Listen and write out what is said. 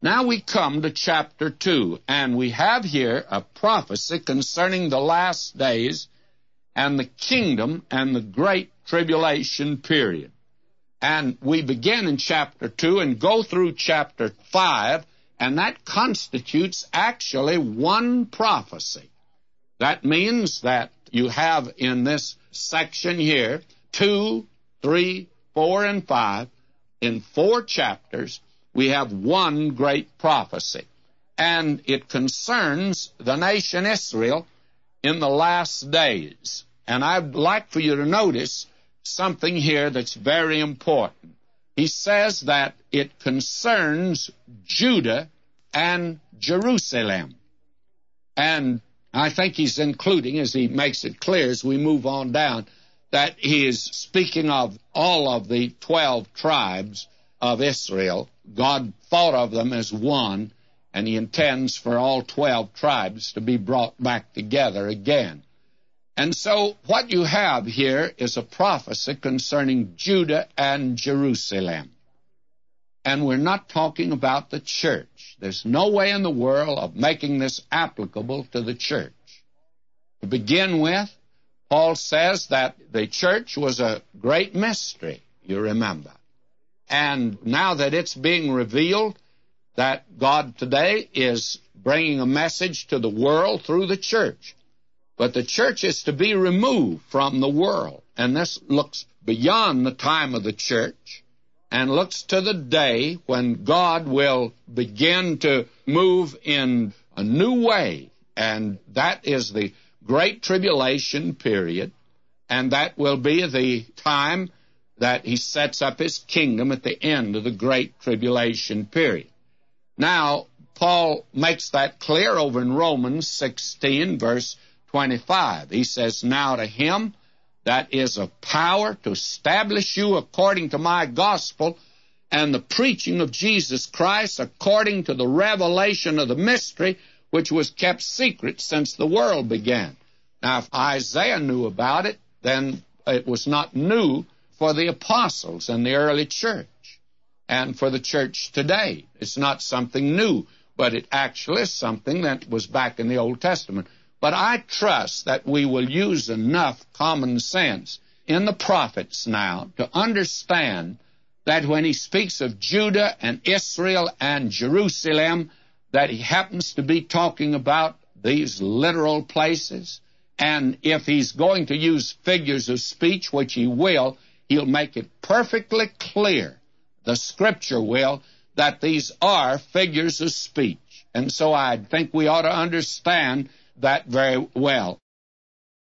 Now we come to chapter 2, and we have here a prophecy concerning the last days and the kingdom and the great tribulation period. And we begin in chapter 2 and go through chapter 5, and that constitutes actually one prophecy. That means that you have in this section here 2, 3, 4, and 5, in 4 chapters, we have one great prophecy. And it concerns the nation Israel in the last days. And I'd like for you to notice something here that's very important. He says that it concerns Judah and Jerusalem. And I think he's including, as he makes it clear as we move on down, that he is speaking of all of the 12 tribes of Israel. God thought of them as one, and he intends for all 12 tribes to be brought back together again. And so what you have here is a prophecy concerning Judah and Jerusalem. And we're not talking about the church. There's no way in the world of making this applicable to the church. To begin with, Paul says that the church was a great mystery, you remember. And now that it's being revealed, that God today is bringing a message to the world through the church. But the church is to be removed from the world. And this looks beyond the time of the church and looks to the day when God will begin to move in a new way. And that is the Great Tribulation period. And that will be the time that he sets up his kingdom at the end of the Great Tribulation period. Now, Paul makes that clear over in Romans 16, verse 25. He says, "Now to him that is of power to establish you according to my gospel and the preaching of Jesus Christ according to the revelation of the mystery which was kept secret since the world began." Now, if Isaiah knew about it, then it was not new for the apostles and the early church. And for the church today, it's not something new, but it actually is something that was back in the Old Testament. But I trust that we will use enough common sense in the prophets now to understand that when he speaks of Judah and Israel and Jerusalem, that he happens to be talking about these literal places. And if he's going to use figures of speech, which he will, he'll make it perfectly clear, the Scripture will, that these are figures of speech. And so I think we ought to understand that very well.